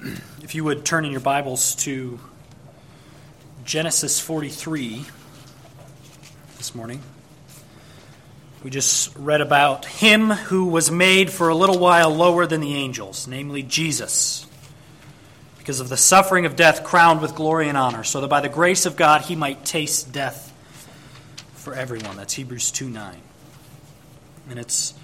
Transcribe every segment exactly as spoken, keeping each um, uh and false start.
If you would turn in your Bibles to Genesis forty-three this morning. We just read about him who was made for a little while lower than the angels, namely Jesus, because of the suffering of death crowned with glory and honor, so that by the grace of God he might taste death for everyone. That's Hebrews two nine. And it's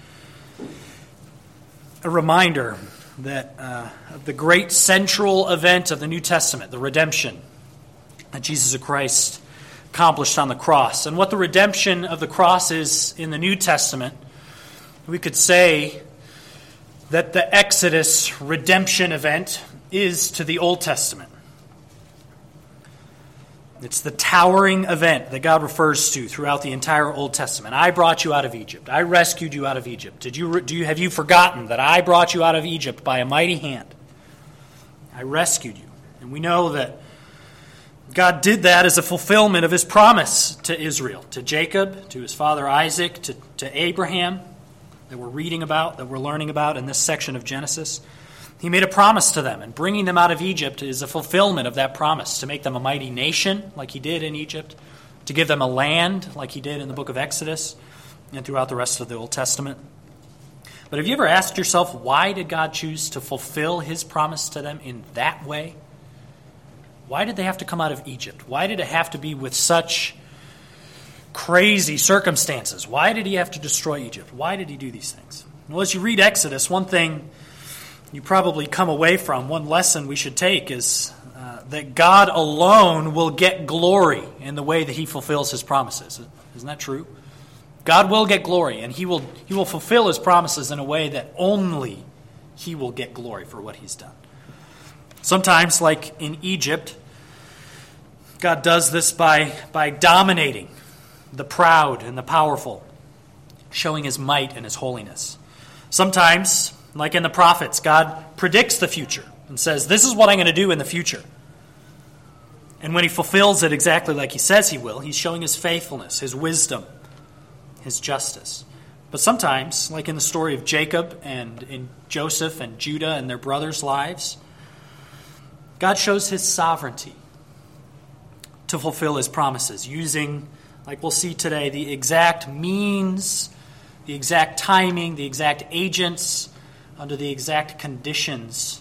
a reminder that uh, of the great central event of the New Testament, the redemption that Jesus Christ accomplished on the cross. And what the redemption of the cross is in the New Testament, we could say that the Exodus redemption event is to the Old Testament. It's the towering event that God refers to throughout the entire Old Testament. I brought you out of Egypt. I rescued you out of Egypt. Did you do you have you forgotten that I brought you out of Egypt by a mighty hand? I rescued you. And we know that God did that as a fulfillment of his promise to Israel, to Jacob, to his father Isaac, to, to Abraham, that we're reading about, that we're learning about in this section of Genesis. He made a promise to them, and bringing them out of Egypt is a fulfillment of that promise, to make them a mighty nation like he did in Egypt, to give them a land like he did in the book of Exodus and throughout the rest of the Old Testament. But have you ever asked yourself, why did God choose to fulfill his promise to them in that way? Why did they have to come out of Egypt? Why did it have to be with such crazy circumstances? Why did he have to destroy Egypt? Why did he do these things? Well, as you read Exodus, one thing you probably come away from, one lesson we should take is uh, that God alone will get glory in the way that he fulfills his promises. Isn't that true? God will get glory, and he will he will fulfill his promises in a way that only he will get glory for what he's done. Sometimes, like in Egypt, God does this by, by dominating the proud and the powerful, showing his might and his holiness. Sometimes, like in the prophets, God predicts the future and says, this is what I'm going to do in the future. And when he fulfills it exactly like he says he will, he's showing his faithfulness, his wisdom, his justice. But sometimes, like in the story of Jacob and in Joseph and Judah and their brothers' lives, God shows his sovereignty to fulfill his promises, using, like we'll see today, the exact means, the exact timing, the exact agents, under the exact conditions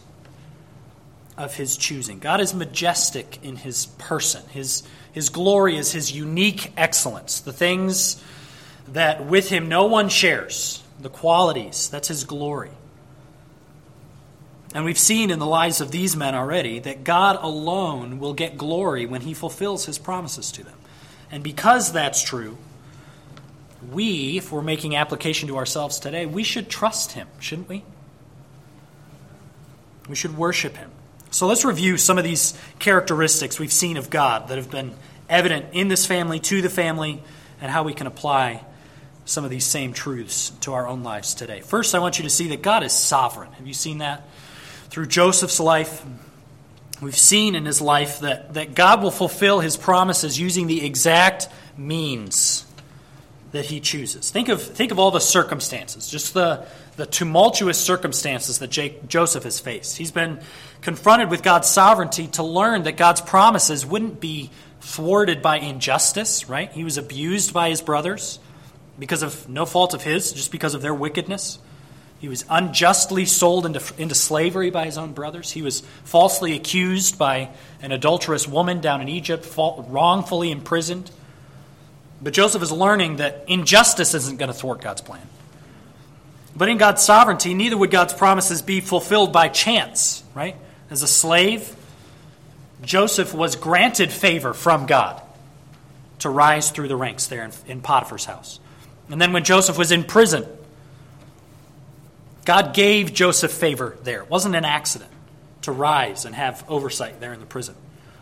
of his choosing. God is majestic in his person. His, his glory is his unique excellence. The things that with him no one shares, the qualities, that's his glory. And we've seen in the lives of these men already that God alone will get glory when he fulfills his promises to them. And because that's true, we, if we're making application to ourselves today, we should trust him, shouldn't we? We should worship him. So let's review some of these characteristics we've seen of God that have been evident in this family, to the family, and how we can apply some of these same truths to our own lives today. First, I want you to see that God is sovereign. Have you seen that? Through Joseph's life, we've seen in his life that, that God will fulfill his promises using the exact means that he chooses. Think of think of all the circumstances, just the, the tumultuous circumstances that Jake, Joseph has faced. He's been confronted with God's sovereignty to learn that God's promises wouldn't be thwarted by injustice, right? He was abused by his brothers because of no fault of his, just because of their wickedness. He was unjustly sold into, into slavery by his own brothers. He was falsely accused by an adulterous woman down in Egypt, wrongfully imprisoned. But Joseph is learning that injustice isn't going to thwart God's plan. But in God's sovereignty, neither would God's promises be fulfilled by chance, right? As a slave, Joseph was granted favor from God to rise through the ranks there in, in Potiphar's house. And then when Joseph was in prison, God gave Joseph favor there. It wasn't an accident to rise and have oversight there in the prison.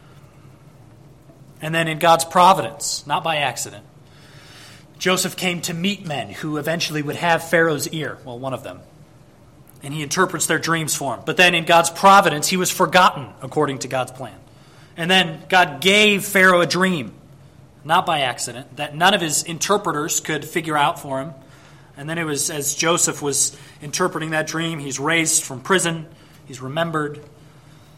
And then in God's providence, not by accident, Joseph came to meet men who eventually would have Pharaoh's ear, well, one of them. And he interprets their dreams for him. But then in God's providence, he was forgotten according to God's plan. And then God gave Pharaoh a dream, not by accident, that none of his interpreters could figure out for him. And then it was as Joseph was interpreting that dream, he's raised from prison, he's remembered,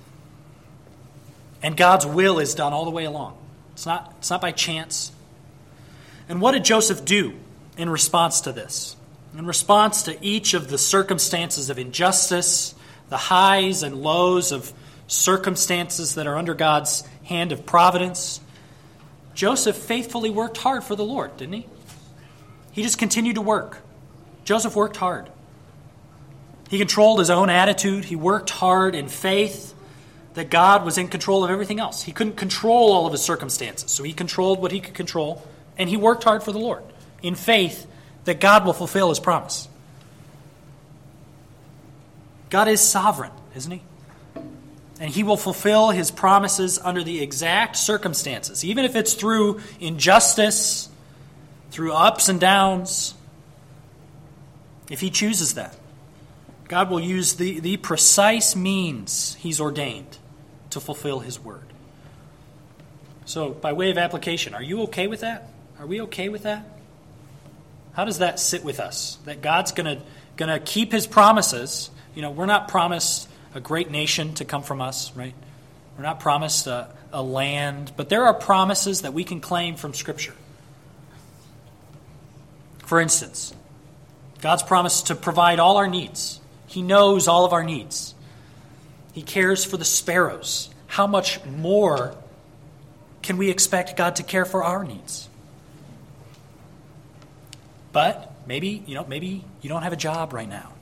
And God's will is done all the way along. It's not, it's not by chance. And what did Joseph do in response to this? In response to each of the circumstances of injustice, the highs and lows of circumstances that are under God's hand of providence, Joseph faithfully worked hard for the Lord, didn't he? He just continued to work. Joseph worked hard. He controlled his own attitude. He worked hard in faith that God was in control of everything else. He couldn't control all of his circumstances, so he controlled what he could control, and he worked hard for the Lord in faith that God will fulfill his promise. God is sovereign, isn't he? And he will fulfill his promises under the exact circumstances, even if it's through injustice, through ups and downs. If he chooses that, God will use the, the precise means he's ordained to fulfill his word. So, by way of application, are you okay with that? Are we okay with that? How does that sit with us? That God's going to going to keep his promises. You know, we're not promised a great nation to come from us, right? We're not promised a, a land, but there are promises that we can claim from Scripture. For instance, God's promised to provide all our needs. He knows all of our needs. He cares for the sparrows. How much more can we expect God to care for our needs? But maybe, you know, maybe you don't have a job right now,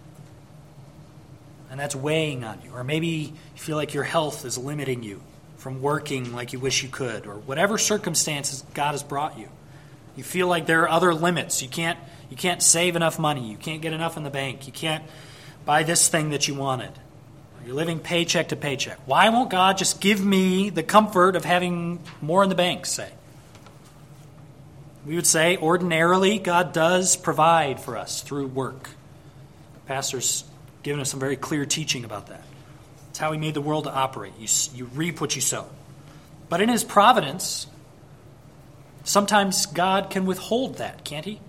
and that's weighing on you. Or maybe you feel like your health is limiting you from working like you wish you could, or whatever circumstances God has brought you. You feel like there are other limits. You can't you can't save enough money. You can't get enough in the bank. You can't buy this thing that you wanted. You're living paycheck to paycheck. Why won't God just give me the comfort of having more in the bank, say? We would say, ordinarily, God does provide for us through work. Pastor's given us some very clear teaching about that. It's how he made the world to operate. You, you reap what you sow. But in his providence, sometimes God can withhold that, can't he?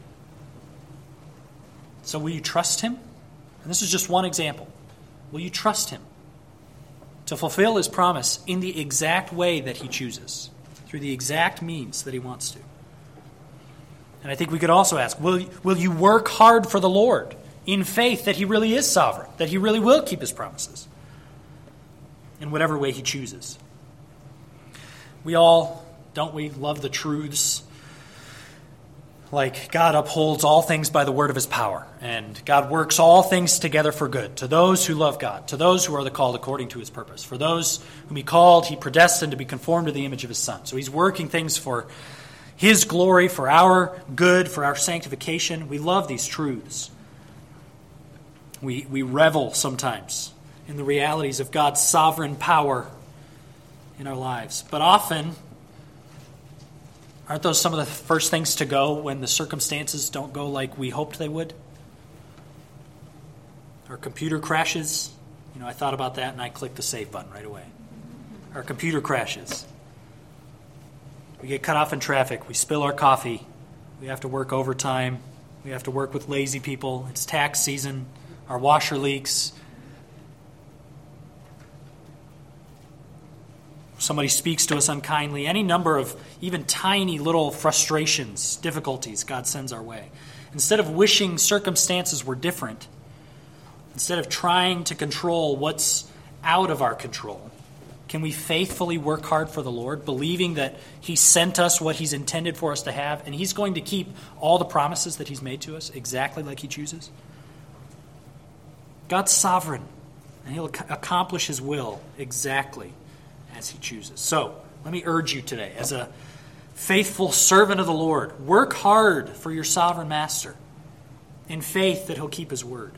So will you trust him? And this is just one example. Will you trust him to fulfill his promise in the exact way that he chooses, through the exact means that he wants to? And I think we could also ask, will, will you work hard for the Lord in faith that he really is sovereign, that he really will keep his promises in whatever way he chooses? We all, don't we, love the truths like God upholds all things by the word of his power, and God works all things together for good to those who love God, to those who are the called according to his purpose. For those whom he called, he predestined to be conformed to the image of his Son. So he's working things for his glory, for our good, for our sanctification. We love these truths. We, we revel sometimes in the realities of God's sovereign power in our lives. But often, aren't those some of the first things to go when the circumstances don't go like we hoped they would? Our computer crashes. You know, I thought about that and I clicked the save button right away. Our computer crashes. We get cut off in traffic. We spill our coffee. We have to work overtime. We have to work with lazy people. It's tax season. Our washer leaks. Somebody speaks to us unkindly. Any number of even tiny little frustrations, difficulties God sends our way. Instead of wishing circumstances were different, instead of trying to control what's out of our control, can we faithfully work hard for the Lord, believing that he sent us what he's intended for us to have, and he's going to keep all the promises that he's made to us exactly like he chooses? God's sovereign, and he'll accomplish his will exactly as he chooses. So, let me urge you today, as a faithful servant of the Lord, work hard for your sovereign master in faith that he'll keep his word.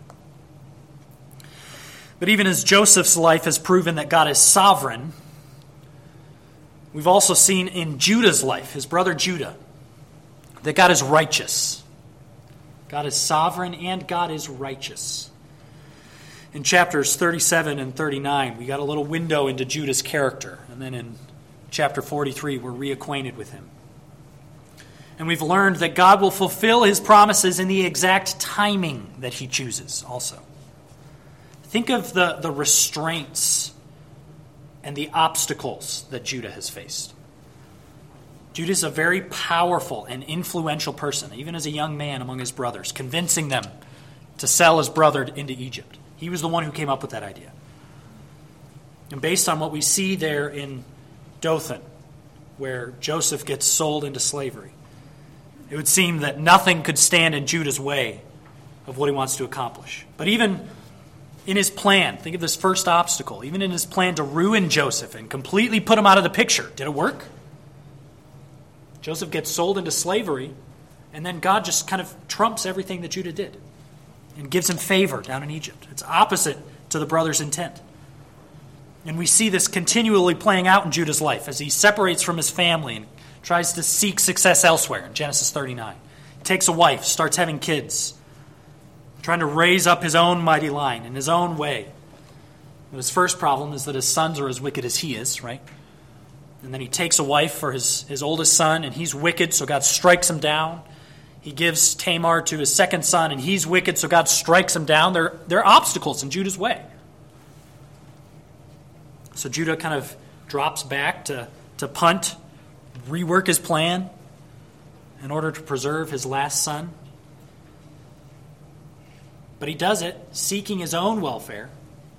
But even as Joseph's life has proven that God is sovereign, we've also seen in Judah's life, his brother Judah, that God is righteous. God is sovereign and God is righteous. In chapters thirty-seven and thirty-nine, we got a little window into Judah's character. And then in chapter forty-three, we're reacquainted with him. And we've learned that God will fulfill his promises in the exact timing that he chooses also. Think of the, the restraints and the obstacles that Judah has faced. Judah is a very powerful and influential person, even as a young man among his brothers, convincing them to sell his brother into Egypt. He was the one who came up with that idea. And based on what we see there in Dothan, where Joseph gets sold into slavery, it would seem that nothing could stand in Judah's way of what he wants to accomplish. But even in his plan, think of this first obstacle, even in his plan to ruin Joseph and completely put him out of the picture, did it work? Joseph gets sold into slavery, and then God just kind of trumps everything that Judah did and gives him favor down in Egypt. It's opposite to the brothers' intent. And we see this continually playing out in Judah's life as he separates from his family and tries to seek success elsewhere in Genesis thirty-nine. He takes a wife, starts having kids, trying to raise up his own mighty line in his own way. But his first problem is that his sons are as wicked as he is, right? And then he takes a wife for his, his oldest son, and he's wicked, so God strikes him down. He gives Tamar to his second son, and he's wicked, so God strikes him down. There, there are obstacles in Judah's way. So Judah kind of drops back to, to punt, rework his plan in order to preserve his last son. But he does it seeking his own welfare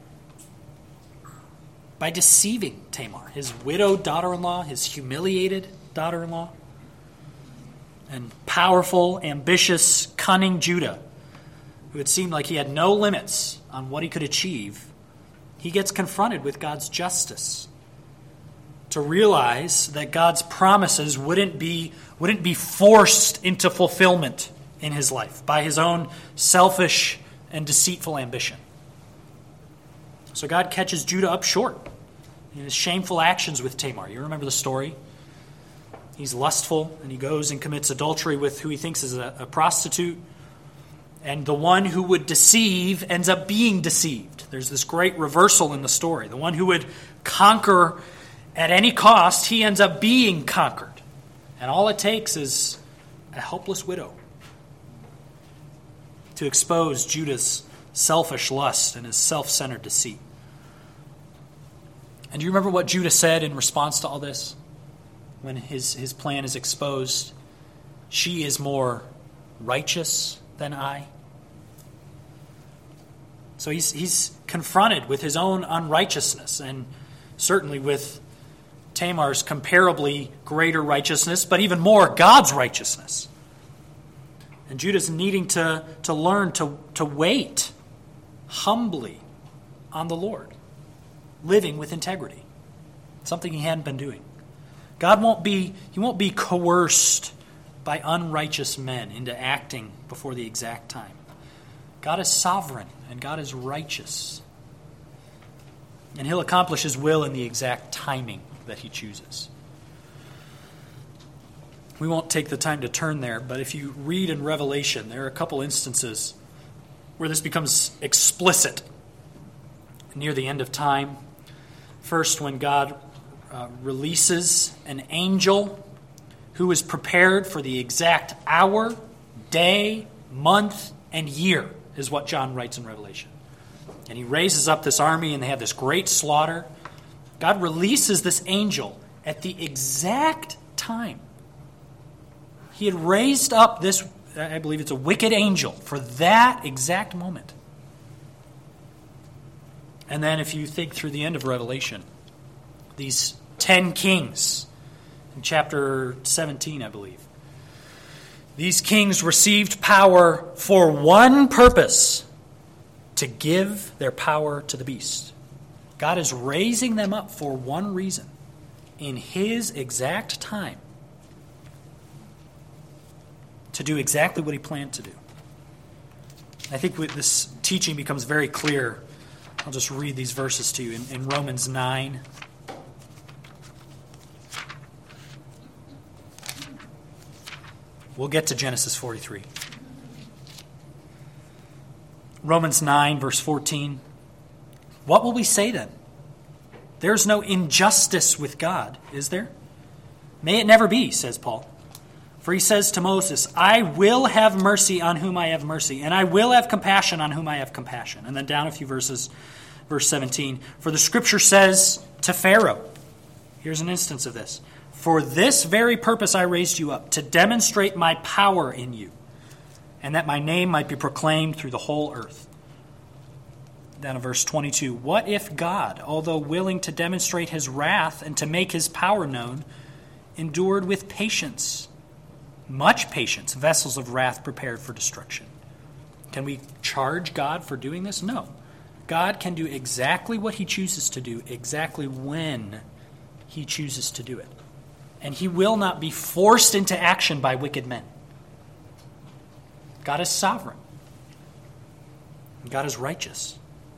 by deceiving Tamar, his widowed daughter-in-law, his humiliated daughter-in-law. And powerful, ambitious, cunning Judah, who it seemed like he had no limits on what he could achieve, he gets confronted with God's justice to realize that God's promises wouldn't be, wouldn't be forced into fulfillment in his life by his own selfish and deceitful ambition. So God catches Judah up short in his shameful actions with Tamar. You remember the story? He's lustful, and he goes and commits adultery with who he thinks is a, a prostitute. And the one who would deceive ends up being deceived. There's this great reversal in the story. The one who would conquer at any cost, he ends up being conquered. And all it takes is a helpless widow to expose Judah's selfish lust and his self-centered deceit. And do you remember what Judah said in response to all this? When his, his plan is exposed, she is more righteous than I. So he's, he's confronted with his own unrighteousness, and certainly with Tamar's comparably greater righteousness, but even more God's righteousness. And Judah's needing to, to learn to, to wait humbly on the Lord, living with integrity, something he hadn't been doing. God won't be, he won't be coerced by unrighteous men into acting before the exact time. God is sovereign and God is righteous. And he'll accomplish his will in the exact timing that he chooses. We won't take the time to turn there, but if you read in Revelation, there are a couple instances where this becomes explicit near the end of time. First, when God Uh, releases an angel who is prepared for the exact hour, day, month, and year, is what John writes in Revelation. And he raises up this army, and they have this great slaughter. God releases this angel at the exact time. He had raised up this, I believe it's a wicked angel, for that exact moment. And then if you think through the end of Revelation, these ten kings in chapter seventeen, I believe. These kings received power for one purpose, to give their power to the beast. God is raising them up for one reason, in his exact time, to do exactly what he planned to do. I think this teaching becomes very clear. I'll just read these verses to you in, in Romans nine. We'll get to Genesis forty-three. Romans nine, verse fourteen. What will we say then? There's no injustice with God, is there? May it never be, says Paul. For he says to Moses, I will have mercy on whom I have mercy, and I will have compassion on whom I have compassion. And then down a few verses, verse seventeen, for the scripture says to Pharaoh, here's an instance of this, for this very purpose I raised you up, to demonstrate my power in you, and that my name might be proclaimed through the whole earth. Down in verse twenty-two, what if God, although willing to demonstrate his wrath and to make his power known, endured with patience, much patience, vessels of wrath prepared for destruction? Can we charge God for doing this? No. God can do exactly what he chooses to do, exactly when he chooses to do it. And he will not be forced into action by wicked men. God is sovereign. God is righteous.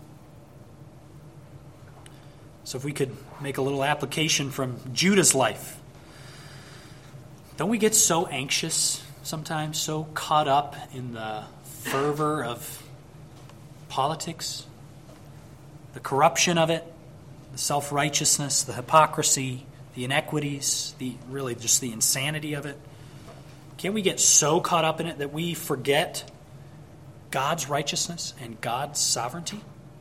So if we could make a little application from Judah's life. Don't we get so anxious sometimes, so caught up in the fervor of politics, the corruption of it, the self-righteousness, the hypocrisy, the inequities, the really just the insanity of it? Can't we get so caught up in it that we forget God's righteousness and God's sovereignty?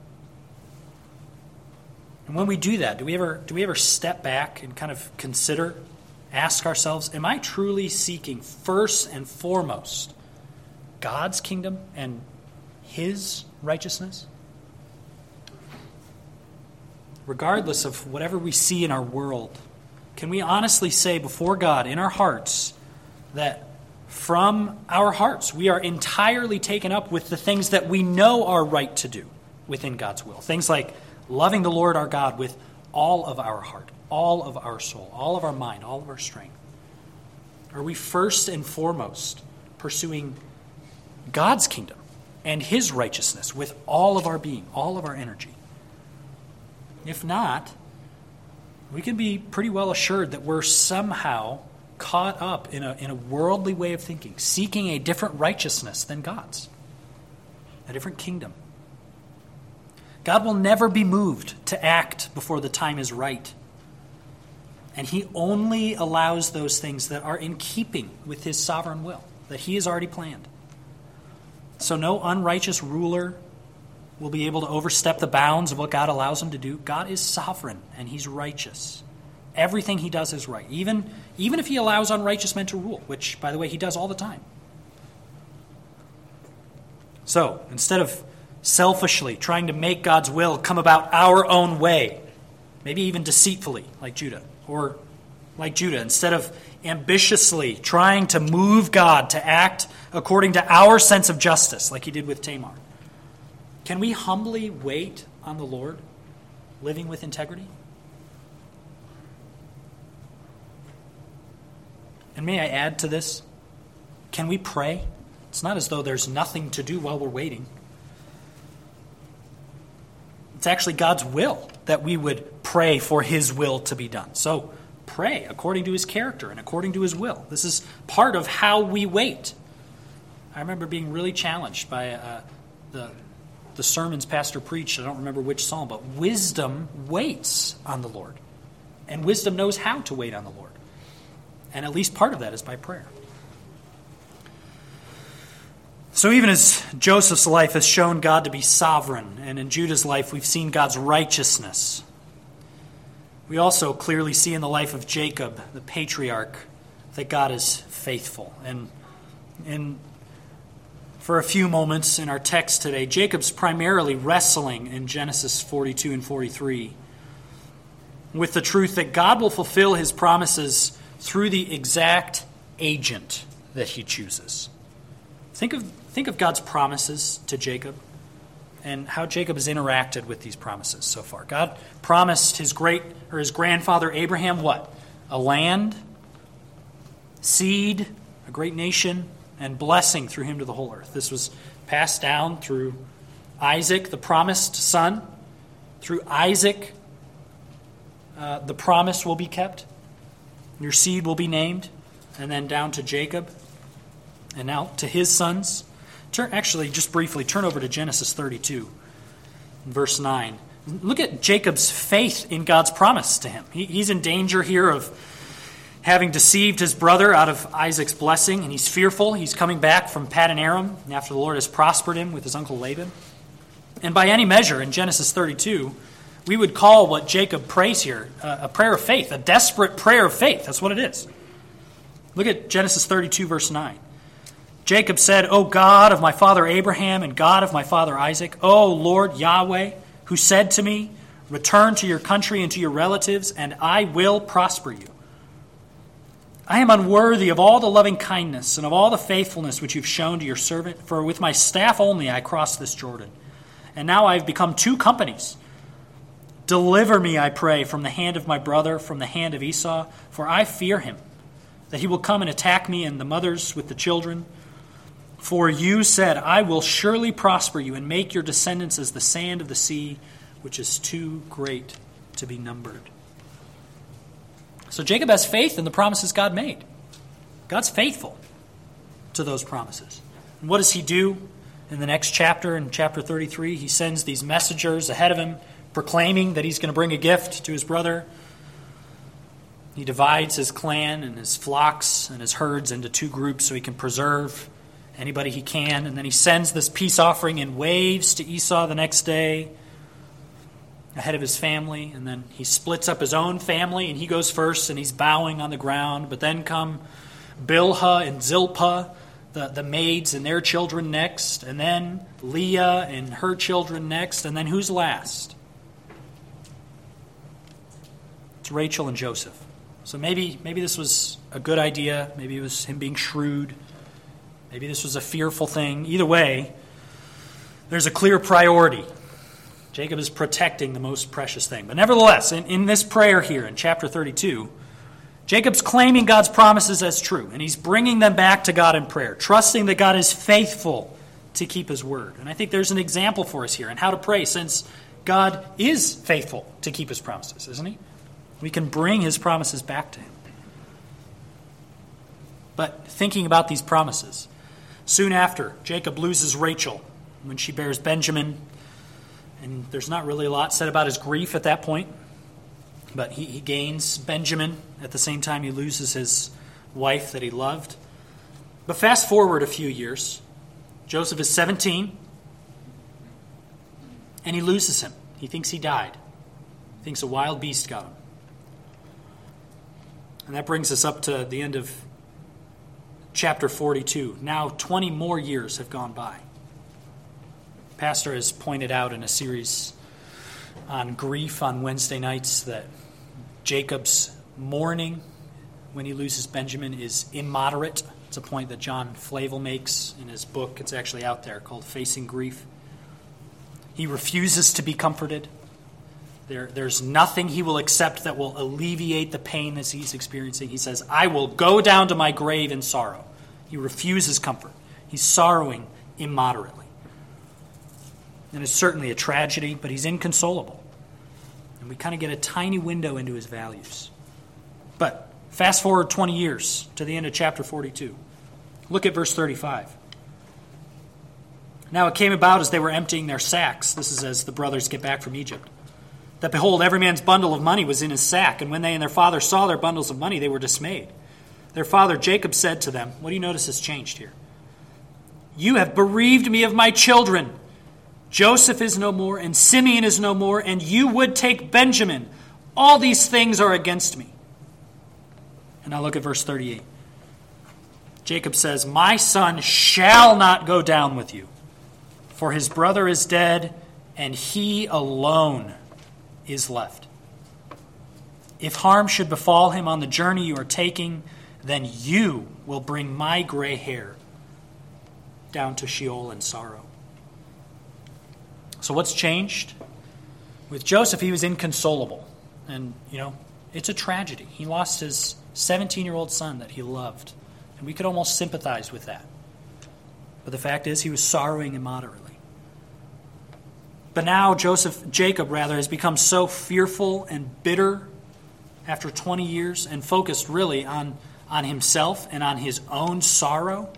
And when we do that, do we ever do we ever step back and kind of consider, ask ourselves, am I truly seeking first and foremost God's kingdom and his righteousness? Regardless of whatever we see in our world, can we honestly say before God in our hearts that from our hearts we are entirely taken up with the things that we know are right to do within God's will? Things like loving the Lord our God with all of our heart, all of our soul, all of our mind, all of our strength. Are we first and foremost pursuing God's kingdom and his righteousness with all of our being, all of our energy? If not, we can be pretty well assured that we're somehow caught up in a, in a worldly way of thinking, seeking a different righteousness than God's, a different kingdom. God will never be moved to act before the time is right. And he only allows those things that are in keeping with his sovereign will, that he has already planned. So no unrighteous ruler will be able to overstep the bounds of what God allows him to do. God is sovereign and he's righteous. Everything he does is right, even, even if he allows unrighteous men to rule, which, by the way, he does all the time. So, instead of selfishly trying to make God's will come about our own way, maybe even deceitfully, like Judah, or like Judah, instead of ambitiously trying to move God to act according to our sense of justice, like he did with Tamar, can we humbly wait on the Lord, living with integrity? And may I add to this, can we pray? It's not as though there's nothing to do while we're waiting. It's actually God's will that we would pray for his will to be done. So pray according to his character and according to his will. This is part of how we wait. I remember being really challenged by uh, the, the sermons Pastor preached. I don't remember which psalm, but wisdom waits on the Lord. And wisdom knows how to wait on the Lord. And at least part of that is by prayer. So even as Joseph's life has shown God to be sovereign, and in Judah's life we've seen God's righteousness, we also clearly see in the life of Jacob, the patriarch, that God is faithful. And, and for a few moments in our text today, Jacob's primarily wrestling in Genesis forty-two and forty-three with the truth that God will fulfill his promises through the exact agent that he chooses. Think of Think of God's promises to Jacob and how Jacob has interacted with these promises so far. God promised his great or his grandfather Abraham what? A land, seed, a great nation, and blessing through him to the whole earth. This was passed down through Isaac, the promised son. Through Isaac, uh, the promise will be kept. Your seed will be named. And then down to Jacob. And now to his sons. Turn, actually, just briefly, turn over to Genesis thirty-two, verse nine. Look at Jacob's faith in God's promise to him. He, he's in danger here of having deceived his brother out of Isaac's blessing, and he's fearful. He's coming back from Paddan Aram after the Lord has prospered him with his uncle Laban. And by any measure, in Genesis thirty-two, we would call what Jacob prays here uh, a prayer of faith, a desperate prayer of faith. That's what it is. Look at Genesis thirty-two, verse nine. Jacob said, O God of my father Abraham and God of my father Isaac, O Lord Yahweh, who said to me, return to your country and to your relatives, and I will prosper you. I am unworthy of all the loving kindness and of all the faithfulness which you've shown to your servant, for with my staff only I crossed this Jordan. And now I have become two companies. Deliver me, I pray, from the hand of my brother, from the hand of Esau, for I fear him, that he will come and attack me and the mothers with the children. For you said, I will surely prosper you and make your descendants as the sand of the sea, which is too great to be numbered. So Jacob has faith in the promises God made. God's faithful to those promises. And what does he do in the next chapter, in chapter thirty-three? He sends these messengers ahead of him, proclaiming that he's going to bring a gift to his brother. He divides his clan and his flocks and his herds into two groups so he can preserve anybody he can. And then he sends this peace offering in waves to Esau the next day, ahead of his family, and then he splits up his own family, and he goes first, and he's bowing on the ground. But then come Bilhah and Zilpah, the, the maids and their children next, and then Leah and her children next, and then who's last? It's Rachel and Joseph. So maybe maybe this was a good idea. Maybe it was him being shrewd. Maybe this was a fearful thing. Either way, there's a clear priority. Jacob is protecting the most precious thing. But nevertheless, in, in this prayer here in chapter thirty-two, Jacob's claiming God's promises as true, and he's bringing them back to God in prayer, trusting that God is faithful to keep his word. And I think there's an example for us here in how to pray, since God is faithful to keep his promises, isn't he? We can bring his promises back to him. But thinking about these promises, soon after, Jacob loses Rachel when she bears Benjamin. And there's not really a lot said about his grief at that point. But he, he gains Benjamin at the same time he loses his wife that he loved. But fast forward a few years. Joseph is seventeen. And he loses him. He thinks he died. He thinks a wild beast got him. And that brings us up to the end of chapter forty-two. Now twenty more years have gone by. Pastor has pointed out in a series on grief on Wednesday nights that Jacob's mourning when he loses Benjamin is immoderate. It's a point that John Flavel makes in his book. It's actually out there, called Facing Grief. He refuses to be comforted. There, there's nothing he will accept that will alleviate the pain that he's experiencing. He says, I will go down to my grave in sorrow. He refuses comfort. He's sorrowing immoderately. And it's certainly a tragedy, but he's inconsolable. And we kind of get a tiny window into his values. But fast forward twenty years to the end of chapter forty-two. Look at verse thirty-five. Now it came about as they were emptying their sacks, this is as the brothers get back from Egypt, that behold, every man's bundle of money was in his sack. And when they and their father saw their bundles of money, they were dismayed. Their father Jacob said to them, what do you notice has changed here? You have bereaved me of my children. Joseph is no more, and Simeon is no more, and you would take Benjamin. All these things are against me. And now look at verse thirty-eight. Jacob says, my son shall not go down with you, for his brother is dead, and he alone is left. If harm should befall him on the journey you are taking, then you will bring my gray hair down to Sheol in sorrow. So what's changed? With Joseph, he was inconsolable. And, you know, it's a tragedy. He lost his seventeen-year-old son that he loved. And we could almost sympathize with that. But the fact is, he was sorrowing immoderately. But now Joseph, Jacob rather, has become so fearful and bitter after twenty years and focused really on, on himself and on his own sorrow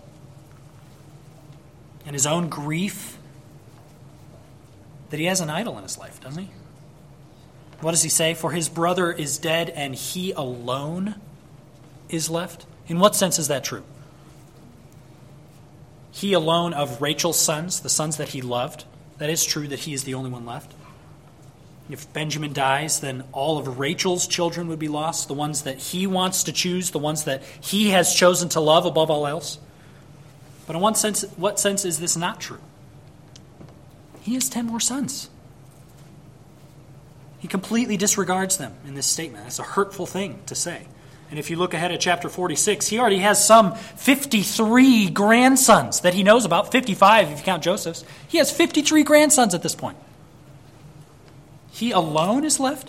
and his own grief, that he has an idol in his life, doesn't he? What does he say? For his brother is dead and he alone is left. In what sense is that true? He alone of Rachel's sons, the sons that he loved, That is true that he is the only one left. If Benjamin dies, then all of Rachel's children would be lost, the ones that he wants to choose, the ones that he has chosen to love above all else. But in one sense, what sense is this not true? He has ten more sons. He completely disregards them in this statement. That's a hurtful thing to say. And if you look ahead at chapter forty-six, he already has some fifty-three grandsons that he knows about, fifty-five if you count Joseph's. He has fifty-three grandsons at this point. He alone is left?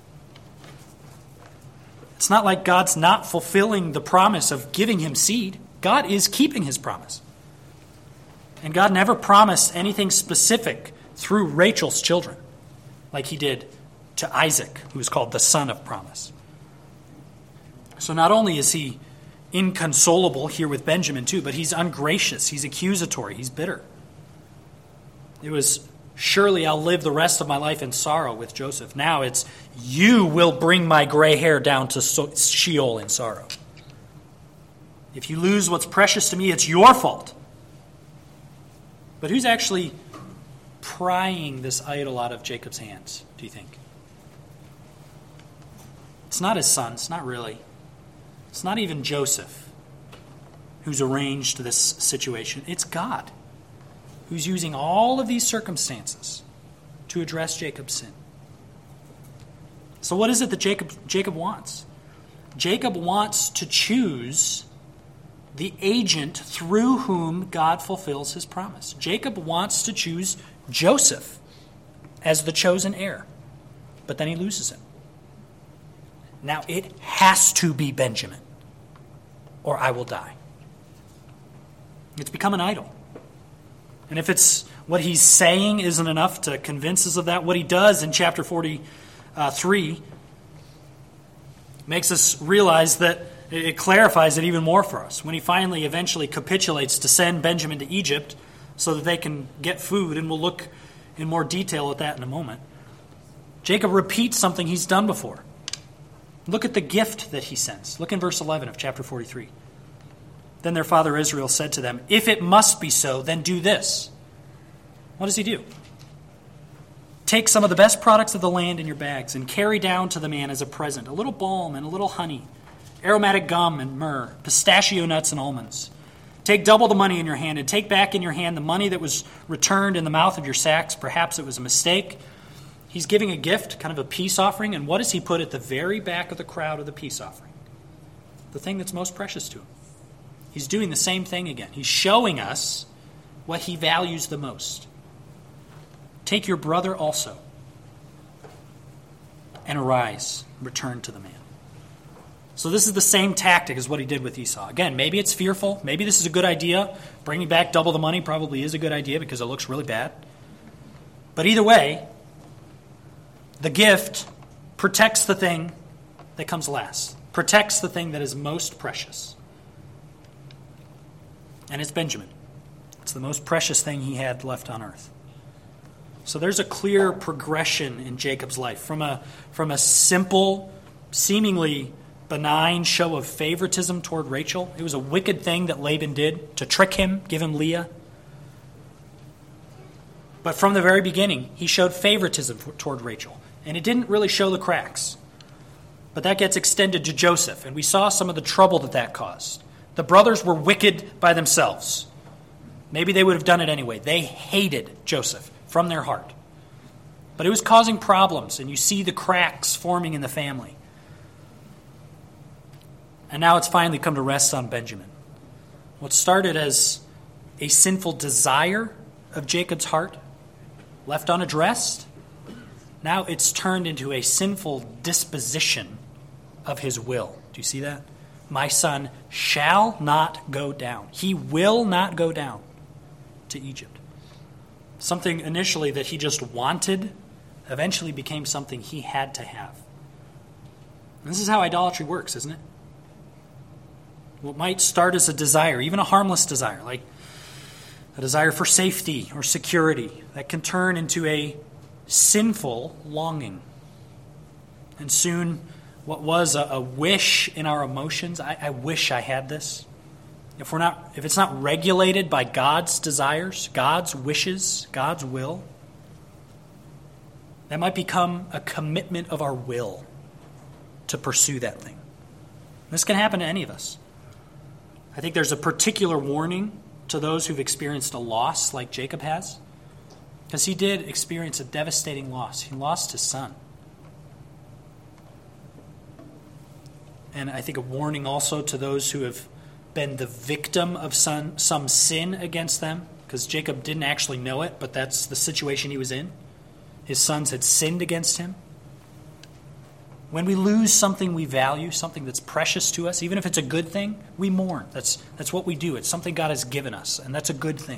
It's not like God's not fulfilling the promise of giving him seed. God is keeping his promise. And God never promised anything specific through Rachel's children, like he did to Isaac, who is called the son of promise. So not only is he inconsolable here with Benjamin too, but he's ungracious, he's accusatory, he's bitter. It was, surely I'll live the rest of my life in sorrow with Joseph. Now it's, you will bring my gray hair down to Sheol in sorrow. If you lose what's precious to me, it's your fault. But who's actually prying this idol out of Jacob's hands, do you think? It's not his sons, not really. It's not even Joseph who's arranged this situation. It's God who's using all of these circumstances to address Jacob's sin. So what is it that Jacob, Jacob wants? Jacob wants to choose the agent through whom God fulfills his promise. Jacob wants to choose Joseph as the chosen heir, but then he loses him. Now it has to be Benjamin, or I will die. It's become an idol. And if it's what he's saying isn't enough to convince us of that, what he does in chapter forty-three makes us realize that it clarifies it even more for us. When he finally eventually capitulates to send Benjamin to Egypt so that they can get food, and we'll look in more detail at that in a moment, Jacob repeats something he's done before. Look at the gift that he sends. Look in verse eleven of chapter forty-three. Then their father Israel said to them, if it must be so, then do this. What does he do? Take some of the best products of the land in your bags and carry down to the man as a present a little balm and a little honey, aromatic gum and myrrh, pistachio nuts and almonds. Take double the money in your hand and take back in your hand the money that was returned in the mouth of your sacks. Perhaps it was a mistake. He's giving a gift, kind of a peace offering, and what does he put at the very back of the crowd of the peace offering? The thing that's most precious to him. He's doing the same thing again. He's showing us what he values the most. Take your brother also, and arise, return to the man. So this is the same tactic as what he did with Esau. Again, maybe it's fearful. Maybe this is a good idea. Bringing back double the money probably is a good idea because it looks really bad. But either way, the gift protects the thing that comes last, protects the thing that is most precious. And it's Benjamin. It's the most precious thing he had left on earth. So there's a clear progression in Jacob's life from a, from a simple, seemingly benign show of favoritism toward Rachel. It was a wicked thing that Laban did to trick him, give him Leah. But from the very beginning, he showed favoritism toward Rachel. And it didn't really show the cracks. But that gets extended to Joseph, and we saw some of the trouble that that caused. The brothers were wicked by themselves. Maybe they would have done it anyway. They hated Joseph from their heart. But it was causing problems, and you see the cracks forming in the family. And now it's finally come to rest on Benjamin. What started as a sinful desire of Jacob's heart, left unaddressed, now it's turned into a sinful disposition of his will. Do you see that? My son shall not go down. He will not go down to Egypt. Something initially that he just wanted eventually became something he had to have. And this is how idolatry works, isn't it? What might start as a desire, even a harmless desire, like a desire for safety or security, that can turn into a sinful longing. And soon, what was a, a wish in our emotions, I, I wish I had this. If we're not, if it's not regulated by God's desires, God's wishes, God's will, That might become a commitment of our will to pursue that thing. This can happen to any of us. I think there's a particular warning to those who've experienced a loss like Jacob has, because he did experience a devastating loss. He lost his son. And I think a warning also to those who have been the victim of some, some sin against them, because Jacob didn't actually know it, but that's the situation he was in. His sons had sinned against him. When we lose something we value, something that's precious to us, even if it's a good thing, we mourn. That's, that's what we do. It's something God has given us, and that's a good thing.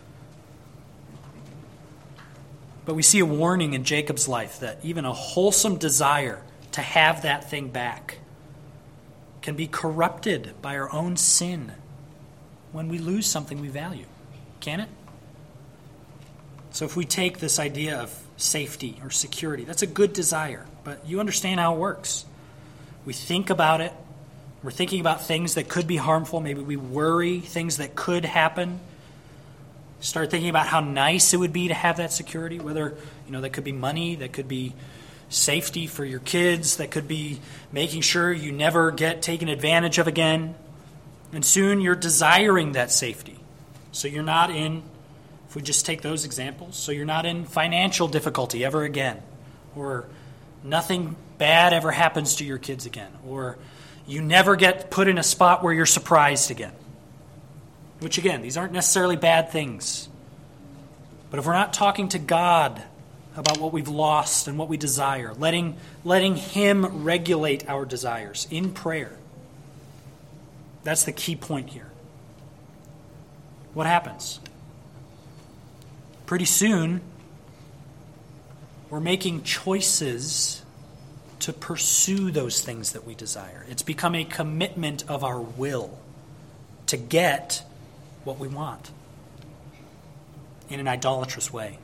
But we see a warning in Jacob's life that even a wholesome desire to have that thing back can be corrupted by our own sin when we lose something we value. Can it? So if we take this idea of safety or security, that's a good desire, but you understand how it works. We think about it. We're thinking about things that could be harmful. Maybe we worry things that could happen. Start thinking about how nice it would be to have that security, whether, you know, that could be money, that could be safety for your kids, that could be making sure you never get taken advantage of again. And soon you're desiring that safety. So you're not in, if we just take those examples, so you're not in financial difficulty ever again, or nothing bad ever happens to your kids again, or you never get put in a spot where you're surprised again. Which again, these aren't necessarily bad things. But if we're not talking to God about what we've lost and what we desire, letting, letting Him regulate our desires in prayer, that's the key point here. What happens? Pretty soon, we're making choices to pursue those things that we desire. It's become a commitment of our will to get what we want in an idolatrous way.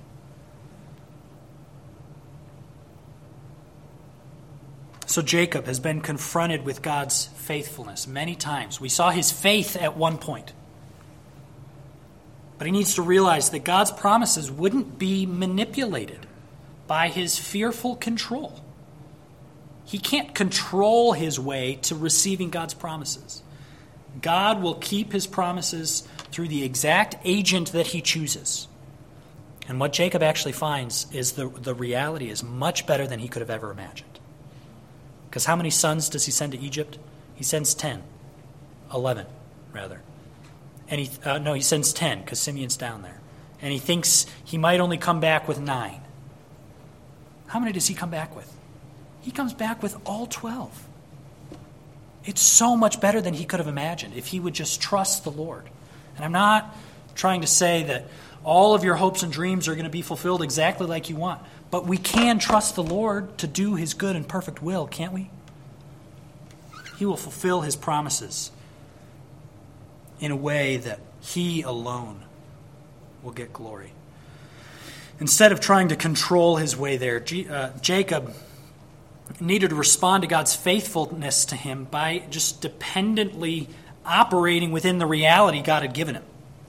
So Jacob has been confronted with God's faithfulness many times. We saw his faith at one point. But he needs to realize that God's promises wouldn't be manipulated by his fearful control. He can't control his way to receiving God's promises. God will keep his promises through the exact agent that he chooses. And what Jacob actually finds is the, the reality is much better than he could have ever imagined. Because how many sons does he send to Egypt? He sends ten. Eleven, rather. And he uh, no, he sends ten, because Simeon's down there. And he thinks he might only come back with nine. How many does he come back with? He comes back with all twelve. It's so much better than he could have imagined if he would just trust the Lord. And I'm not trying to say that all of your hopes and dreams are going to be fulfilled exactly like you want. But we can trust the Lord to do his good and perfect will, can't we? He will fulfill his promises in a way that he alone will get glory. Instead of trying to control his way there, G- uh, Jacob needed to respond to God's faithfulness to him by just dependently operating within the reality God had given him.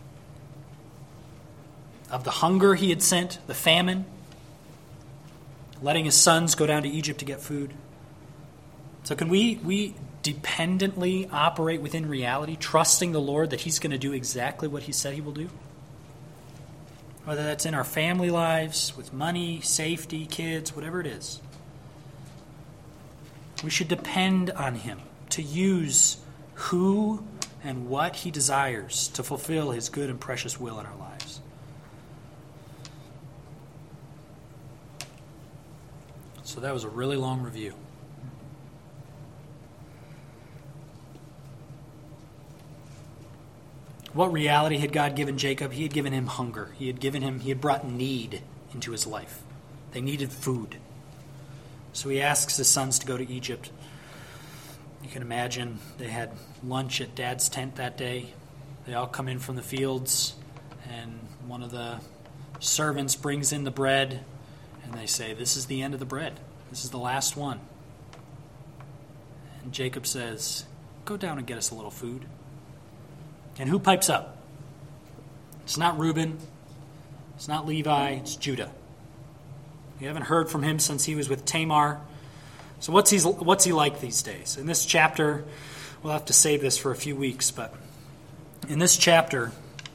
Of the hunger he had sent, the famine, letting his sons go down to Egypt to get food. So can we, we dependently operate within reality, trusting the Lord that he's going to do exactly what he said he will do? Whether that's in our family lives, with money, safety, kids, whatever it is. We should depend on him to use who and what he desires to fulfill his good and precious will in our lives. So that was a really long review. What reality had God given Jacob? He had given him hunger. He had given him, he had brought need into his life. They needed food. So he asks his sons to go to Egypt. You can imagine they had lunch at Dad's tent that day. They all come in from the fields, and one of the servants brings in the bread, and they say, "This is the end of the bread. This is the last one." And Jacob says, "Go down and get us a little food." And who pipes up? It's not Reuben. It's not Levi. It's Judah. We haven't heard from him since he was with Tamar. So what's he, what's he like these days? In this chapter, we'll have to save this for a few weeks, but in this chapter,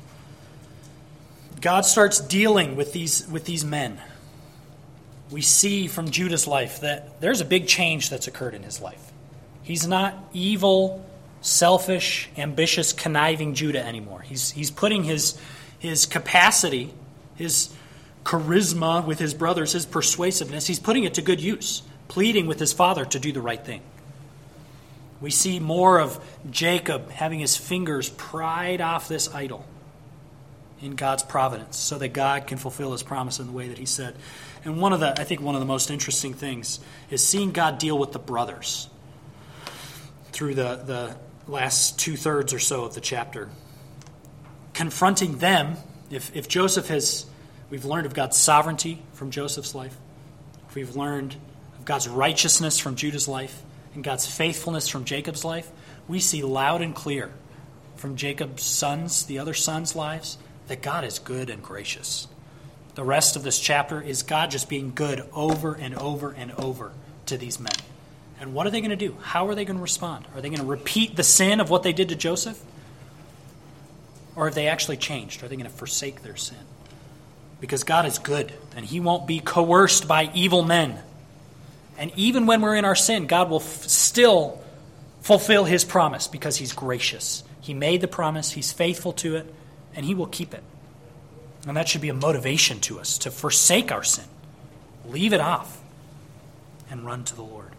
God starts dealing with these, with these men. We see from Judah's life that there's a big change that's occurred in his life. He's not evil, selfish, ambitious, conniving Judah anymore. He's he's putting his his capacity, his charisma with his brothers, his persuasiveness, he's putting it to good use, pleading with his father to do the right thing. We see more of Jacob having his fingers pried off this idol in God's providence so that God can fulfill his promise in the way that he said. And one of the, I think one of the most interesting things is seeing God deal with the brothers through the, the last two-thirds or so of the chapter. Confronting them, if, if Joseph has, we've learned of God's sovereignty from Joseph's life, if we've learned of God's righteousness from Judah's life, and God's faithfulness from Jacob's life, we see loud and clear from Jacob's sons, the other sons' lives, that God is good and gracious. The rest of this chapter is God just being good over and over and over to these men. And what are they going to do? How are they going to respond? Are they going to repeat the sin of what they did to Joseph? Or have they actually changed? Are they going to forsake their sin? Because God is good, and he won't be coerced by evil men. And even when we're in our sin, God will f- still fulfill his promise because he's gracious. He made the promise, he's faithful to it, and he will keep it. And that should be a motivation to us to forsake our sin, leave it off, and run to the Lord.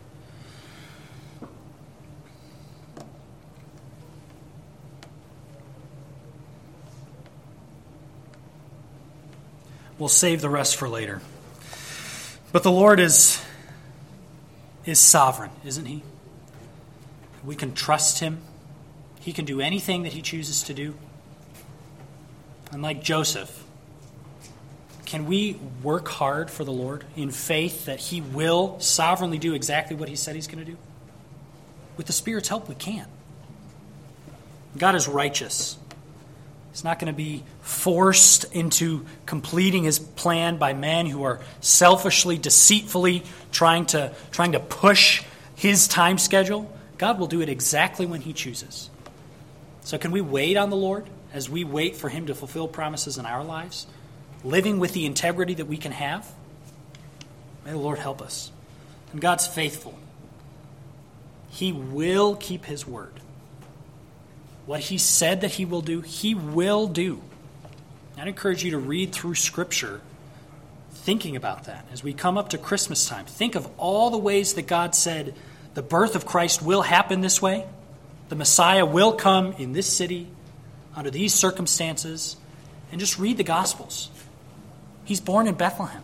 We'll save the rest for later. But the Lord is, is sovereign, isn't he? We can trust him. He can do anything that he chooses to do. And like Joseph, can we work hard for the Lord in faith that he will sovereignly do exactly what he said he's going to do? With the Spirit's help, we can. God is righteous. He's not going to be forced into completing his plan by men who are selfishly, deceitfully trying to, trying to push his time schedule. God will do it exactly when he chooses. So can we wait on the Lord as we wait for him to fulfill promises in our lives, living with the integrity that we can have? May the Lord help us. And God's faithful. He will keep his word. What he said that he will do, he will do. I'd encourage you to read through Scripture thinking about that. As we come up to Christmas time, think of all the ways that God said the birth of Christ will happen this way. The Messiah will come in this city under these circumstances. And just read the Gospels. He's born in Bethlehem.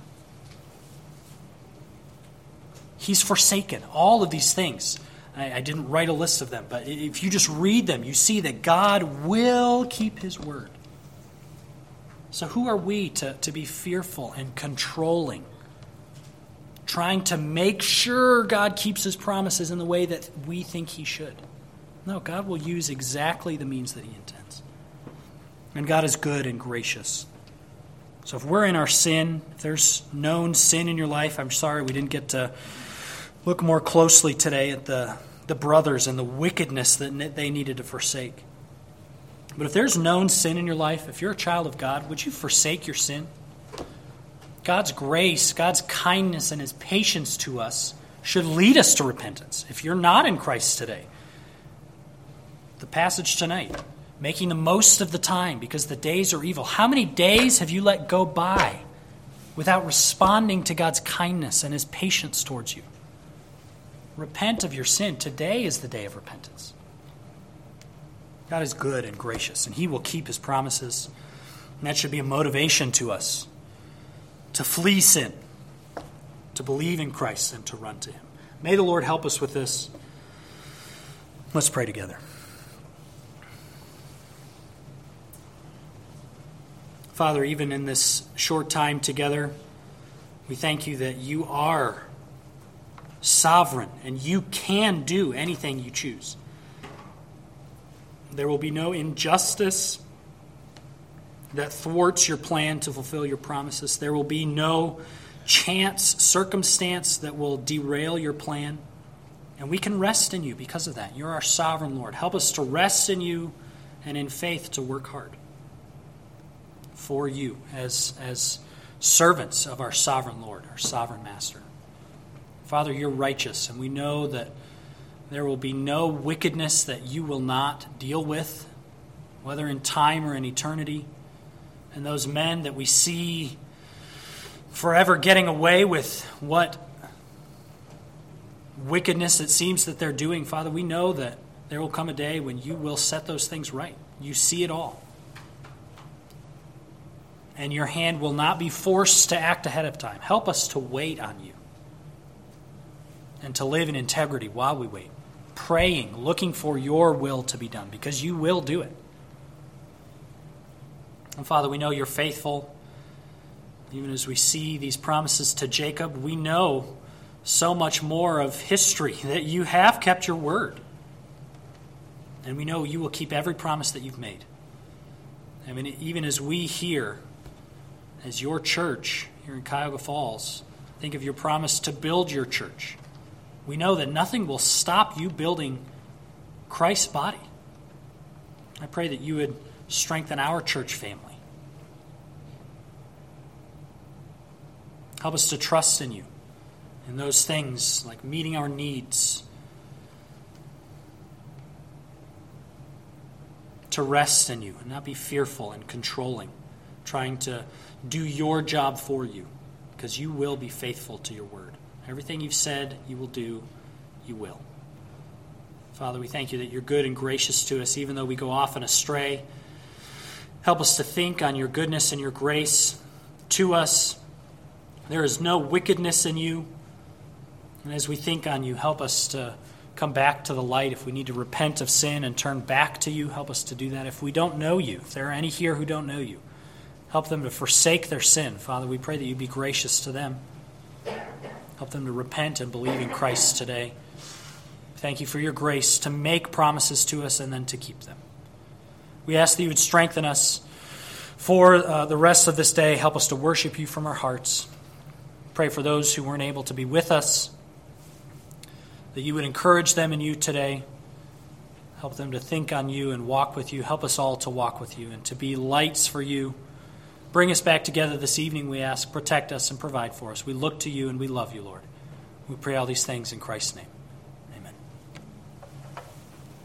He's forsaken. All of these things. I, I didn't write a list of them, but if you just read them, you see that God will keep his word. So who are we to, to be fearful and controlling, trying to make sure God keeps his promises in the way that we think he should? No, God will use exactly the means that he intends. And God is good and gracious. So if we're in our sin, if there's known sin in your life, I'm sorry we didn't get to look more closely today at the, the brothers and the wickedness that they needed to forsake. But if there's known sin in your life, if you're a child of God, would you forsake your sin? God's grace, God's kindness, and his patience to us should lead us to repentance. If you're not in Christ today, the passage tonight, making the most of the time because the days are evil. How many days have you let go by without responding to God's kindness and his patience towards you? Repent of your sin. Today is the day of repentance. God is good and gracious, and he will keep his promises. And that should be a motivation to us to flee sin, to believe in Christ, and to run to him. May the Lord help us with this. Let's pray together. Father, even in this short time together, we thank you that you are sovereign and you can do anything you choose. There will be no injustice that thwarts your plan to fulfill your promises. There will be no chance circumstance that will derail your plan. And we can rest in you because of that. You're our sovereign Lord. Help us to rest in you and in faith to work hard for you as, as servants of our sovereign Lord, our sovereign Master. Father, you're righteous, and we know that there will be no wickedness that you will not deal with, whether in time or in eternity. And those men that we see forever getting away with what wickedness it seems that they're doing, Father, we know that there will come a day when you will set those things right. You see it all. And your hand will not be forced to act ahead of time. Help us to wait on you and to live in integrity while we wait, praying, looking for your will to be done, because you will do it. And Father, we know you're faithful. Even as we see these promises to Jacob, we know so much more of history that you have kept your word. And we know you will keep every promise that you've made. I mean, even as we here, as your church here in Cuyahoga Falls, think of your promise to build your church. We know that nothing will stop you building Christ's body. I pray that you would strengthen our church family. Help us to trust in you, in those things like meeting our needs, to rest in you and not be fearful and controlling, trying to do your job for you, because you will be faithful to your word. Everything you've said you will do, you will. Father, we thank you that you're good and gracious to us, even though we go off and astray. Help us to think on your goodness and your grace to us. There is no wickedness in you. And as we think on you, help us to come back to the light. If we need to repent of sin and turn back to you, help us to do that. If we don't know you, if there are any here who don't know you, help them to forsake their sin. Father, we pray that you be gracious to them. Help them to repent and believe in Christ today. Thank you for your grace to make promises to us and then to keep them. We ask that you would strengthen us for uh, the rest of this day. Help us to worship you from our hearts. Pray for those who weren't able to be with us, that you would encourage them in you today. Help them to think on you and walk with you. Help us all to walk with you and to be lights for you. Bring us back together this evening, we ask. Protect us and provide for us. We look to you and we love you, Lord. We pray all these things in Christ's name.